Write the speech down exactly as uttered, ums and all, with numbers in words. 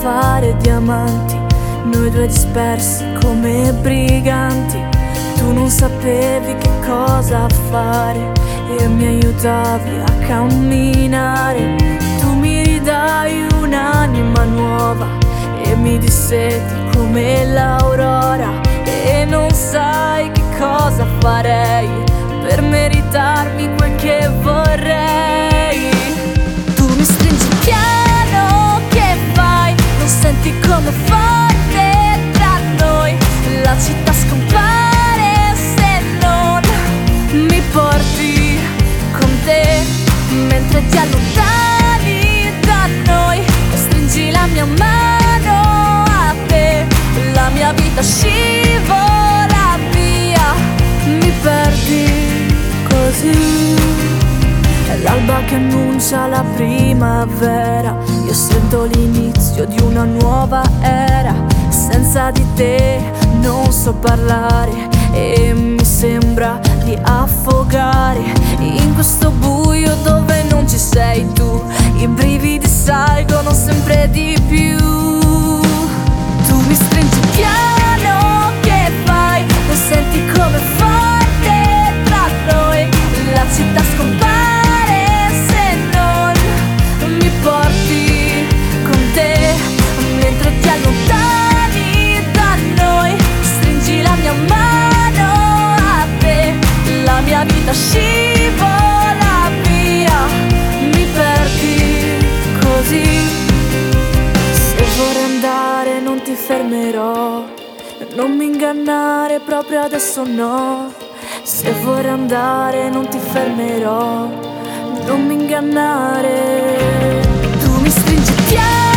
fare diamanti, noi due dispersi come briganti. Tu non sapevi che cosa fare e mi aiutavi a camminare. Tu mi ridai un'anima nuova e mi disseti come l'aurora. E non sai che cosa farei per meritarmi quel che vorrei. Tu mi stringi piano, che fai? Non senti come forte tra noi la città scompare se non mi porti con te, mentre ti allontani da noi e stringi la mia mano a te. La mia vita scivola via, mi perdi così. È l'alba che annuncia la primavera, io sento l'inizio di una nuova era. Senza di te non so parlare e mi sembra di affogare in questo buio dove non ci sei tu. I brividi salgono sempre di più. Tu mi stringi piano, che fai? Non senti come forte tra noi la città scompare se non mi porti con te, mentre ti allontani da noi. Stringi la mia mano a te, la mia vita scivola via, mi perdi così. Se vorrei andare non ti fermerò, non mi ingannare proprio adesso no. Se vorrei andare non ti fermerò, non mi ingannare. Tu mi stringi piano,